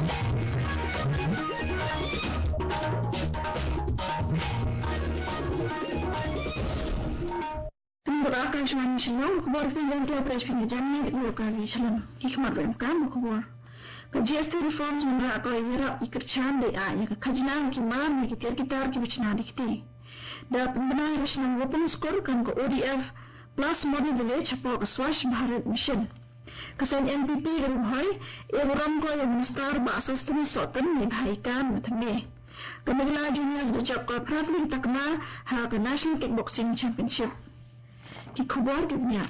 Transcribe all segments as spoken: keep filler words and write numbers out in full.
Akashwani Shalom, Kubor Finland to Press Pinjani, Lokavi Shalom, Hikmat Ramkam, Kubor. G S T reforms on Rako Ira Ikerchan, the Aya, Kajana, Kiman, Kitir Kitar, Kivichanadikti. The Pumana National Open School can go O D F plus Model Village upon a swash Bharat mission. Kasan N P P Rumhoi, Everamgo, Minister Basostan Sotan, Nibhaikan with me. Kamila Juniors, the job corporately Takma, have the National Kickboxing Championship. कि खबर कितना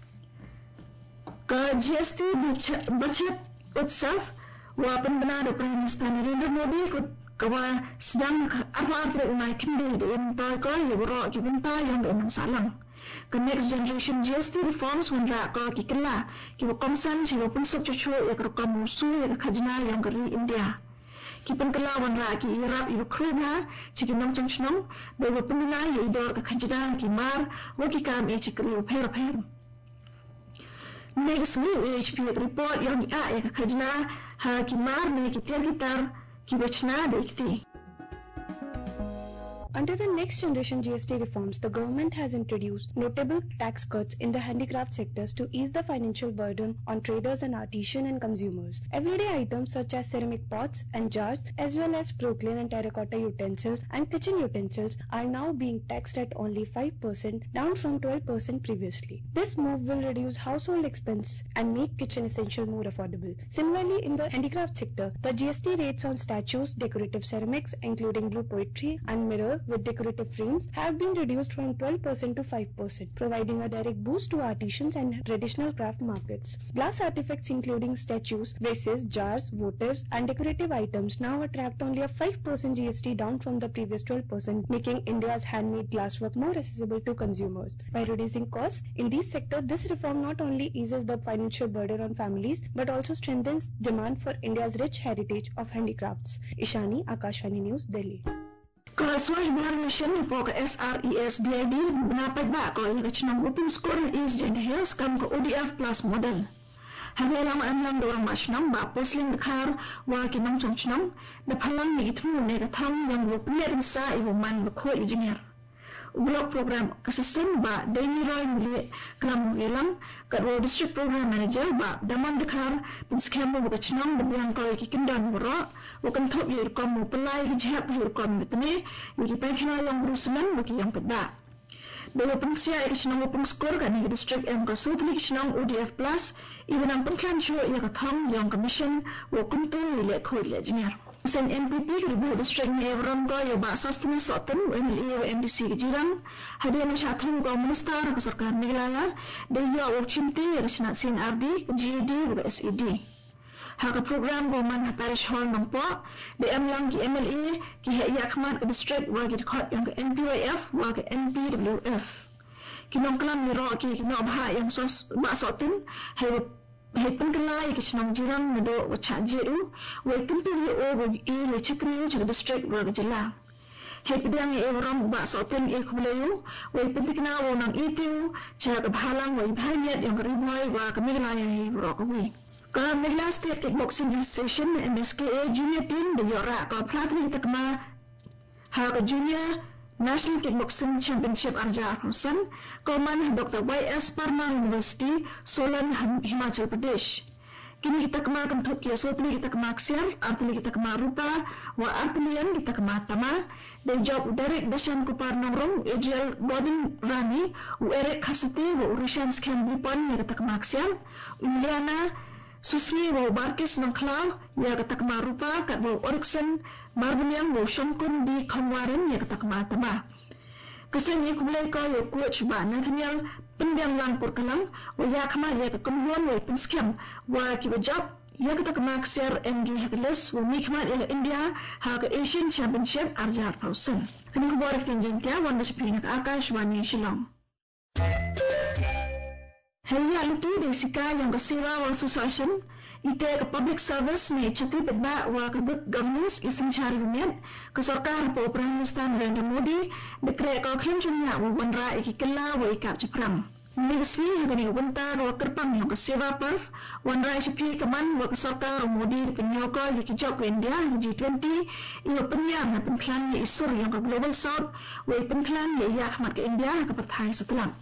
का जीएसटी बचत उत्सव वापन बना रहे prime minister Narendra मोदी को कवा sedang apa-apa naik ni di entah kau yang berok kita yang memang salah ke next generation G S T reforms wanra kau kikela kita konsen sih walaupun sok cucu ya kerja musuh ya khajna yang keri India kita kela wanra ki Iraq ibu kerja jika nong cengceng bawa penilai ya idor ke khajna kimar waki kam e cikri per per next ni H P report yang ni a ya khajna ha kimar ni kita gitar kibachna dekti. Under the next generation G S T reforms, the government has introduced notable tax cuts in the handicraft sectors to ease the financial burden on traders and artisans and consumers. Everyday items such as ceramic pots and jars, as well as porcelain and terracotta utensils and kitchen utensils are now being taxed at only five percent, down from twelve percent previously. This move will reduce household expense and make kitchen essentials more affordable. Similarly, in the handicraft sector, the G S T rates on statues, decorative ceramics, including blue poetry and mirror with decorative frames have been reduced from twelve percent to five percent, providing a direct boost to artisans and traditional craft markets. Glass artifacts including statues, vases, jars, votives and decorative items now attract only a five percent G S T, down from the previous twelve percent, making India's handmade glasswork more accessible to consumers. By reducing costs in these sectors, this reform not only eases the financial burden on families but also strengthens demand for India's rich heritage of handicrafts. Ishani, Akashvani News, Delhi. Kalau Swatch Bharat Mission po ka S R E S D I D benapad ba ko yung kachinang open score is Jen Hills kam ko O D F plus model. Havelang anlang dorang machnang ba posling dekar wa kinong chongchnang da phalang ni gitru ne ka thang yang wo player sa iwo man ko engineer. Blok program assistant ba Danny Roy muli kram gelang ka district program manager ba daman dekar pin scam mo kachinang da biang ko kikindan woro wakan thop yir kom mo pelai hijab yir kom bitne yiki pensional yang berusaman bagi yang peda bawa pengsia ikichnang openg score kan ni district M ka sutli ikichnang O D F plus ibang pengklan syo ya ka thong yang commission wo kuntu ile khoi le engineer sen N P P ribu district ni evram ko yo ba sostni sotan M L A M D C ki jirang hadian syathum ko minister ka sarkar niglala de yo wo chimti rachna sin R D G E D wo S E D haka program ko man parish hall ng po de amlang ki M L A ki yakman district wa ki khot yung N P Y F wa ki N P W F kinong klam ni ro ki kinong bha yung sos ba sotin hay hay pengkelai ki chnong jirang do wa cha jeru wa pintu ye o wo e le chakri yo district wa jila hay pedang e ram ba sotin e khulayu wa pintikna wo nang itu cha ka bhalang wa bhanyat yung riboy wa kamilaya hi ro ko wi Kalau Megla State Kickboxing Association M S K A junior team di Yora kalau pelatih takma hak junior National Kickboxing Championship Arja Hussain kalau mana Doctor Y S Parma University Solan Himachal Pradesh kini kita kemakan tuh kia sotli kita kemaksiar artinya kita kemarupa wa artinya kita kematama dan job direct dasan kupar nomrong ejel bodin rani u erek khasati wa urusan scam bipon ya kita kemaksiar Uliana Susli wo barkis ng klaw ya katak marupa kat wo orksen marbunyang wo shongkun di kongwarin ya katak matama. Kasan ya kumulay ko yo coach ba ng kanyang pendiang langkur kalang wo ya kama ya kakumbuan wo pinskam wa kibajab ya katak maksir M G Hekles wo mikmat ya India ha ka Asian Championship Arjar Pausen. Kani kubuar kinjeng tia wanda sepinak Akashvani Shillong. Hanya itu desika yang kesira wa association ite ke public service ni chakri pedba wa ke good governance isim chari rumiat ke sarkar po Prime Minister Narendra Modi dekre ko khin chunya wa wanra ikikela wa ikap chapram Negasi hagani ubunta ro kerpang yang kesewa per wan rai sepi kaman wa kesorka modi penyoko yaki jok India G twenty iyo penyang na penklan ya isur yang ke global south wa penklan ya yak mat ke India ke perthai setelah.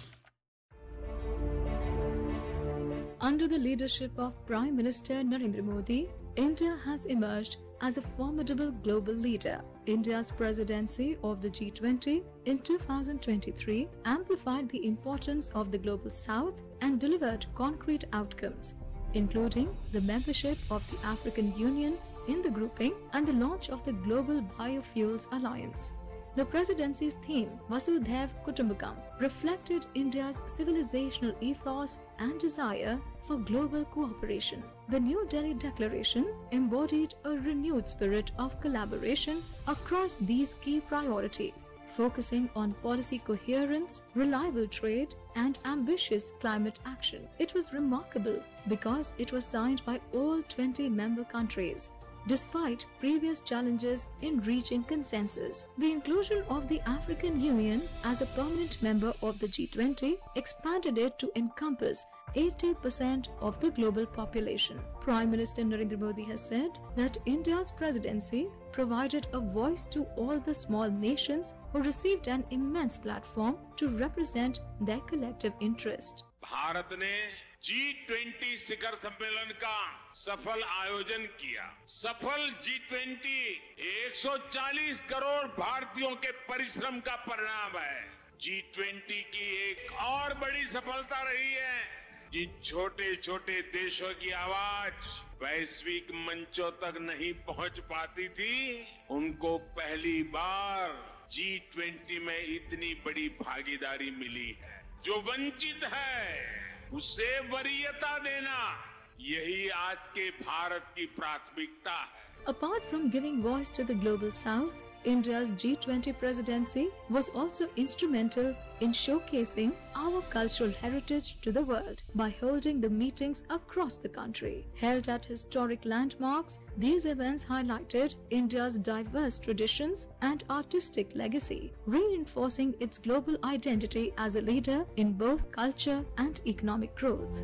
Under the leadership of Prime Minister Narendra Modi, India has emerged as a formidable global leader. India's presidency of the G twenty in two thousand twenty-three amplified the importance of the Global South and delivered concrete outcomes, including the membership of the African Union in the grouping and the launch of the Global Biofuels Alliance. The presidency's theme, Vasudhaiv Kutumbakam, reflected India's civilizational ethos and desire for global cooperation. The New Delhi Declaration embodied a renewed spirit of collaboration across these key priorities, focusing on policy coherence, reliable trade, and ambitious climate action. It was remarkable because it was signed by all twenty member countries. Despite previous challenges in reaching consensus, the inclusion of the African Union as a permanent member of the G twenty expanded it to encompass eighty percent of the global population. Prime Minister Narendra Modi has said that India's presidency provided a voice to all the small nations who received an immense platform to represent their collective interest. Bharat ने G twenty शिखर सम्मेलन का सफल आयोजन किया। सफल G twenty एक सौ चालीस करोड़ भारतीयों के परिश्रम का परिणाम है। जी ट्वेंटी की एक और बड़ी सफलता रही है, जिन छोटे छोटे देशों की आवाज वैश्विक मंचों तक नहीं पहुंच पाती थी, उनको पहली बार जी ट्वेंटी में इतनी बड़ी भागीदारी मिली है। जो वंचित है उसे वरीयता देना, यही आज के भारत की प्राथमिकता है। Apart from giving voice to the Global South, India's G twenty presidency was also instrumental in showcasing our cultural heritage to the world by holding the meetings across the country. Held at historic landmarks, these events highlighted India's diverse traditions and artistic legacy, reinforcing its global identity as a leader in both culture and economic growth.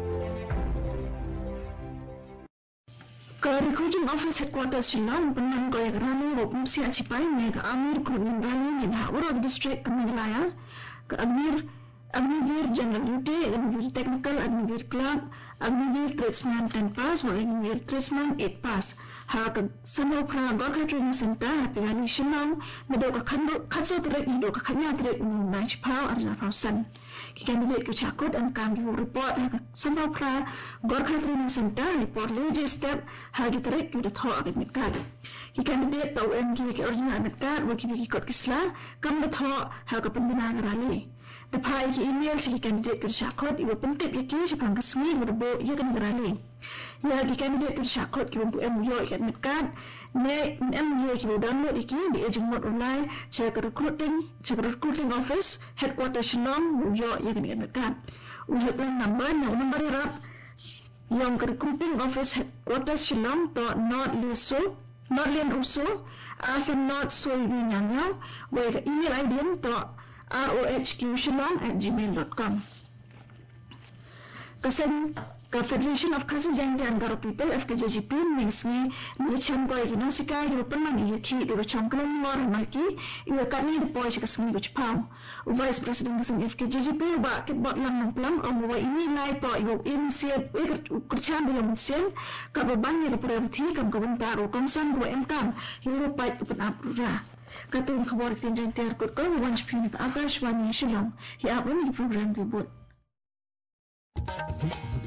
Ke recruiting office headquarters Shillong penang ko yak rani ro kumsi achipai me ke amir kulmin rani ni Hawara district Kaminglaya ke amir Agnivir General Duty, Agnivir Technical, Agnivir Club, Agnivir Tradesman ten pass, wa Agnivir Tradesman eight pass. Ha ke Samau Pra Gorkha Training Center happy valley Shillong na do ka khando khatso trek ni do ka khanya trek umum na chipau arna pausan. Ki candidate ku chakut ang kam yu report ha Samau Pra Gorkha Training Center report leje step ha ki trek yu de tho akademik card. Ki candidate tau em ki ki original admit card wa ki ki kot kisla kam de tho ha ka pembina ngarali. Dapat ki email si candidate ku chakut ibu pentip iki si pang kesngi wu bo ye kan ngarali. Ya ki candidate ku chakut ki bu em yo ki admit card ne em yo ki download iki di agent mode online check recruiting check recruiting office headquarters Shillong wu yo ye kan admit card. Uji plan number na number rap yang recruiting office headquarters Shillong to not luso not lian ruso asam not so nyangau wa email I D to rohqshillong at gmail dot com. Kasan ka Federation of Khasin Jangdi and Garo People F K J G P mengsni nicham ko igino sika yu penang yaki di wachong kelang ngor malki iwa kani di poi chika sengi wach pau. Vice President Kasan F K J G P ba kit bot lang ng pelang om wa ini lai to yu in siya kerchan di yung siya ka babang yari priority kam kabantaro kongsan gua emkam hiru pait upat apura. Katulong kabar tinjang tiar kot ko wanch pinik Akashwani Shillong hi apun di program ribut.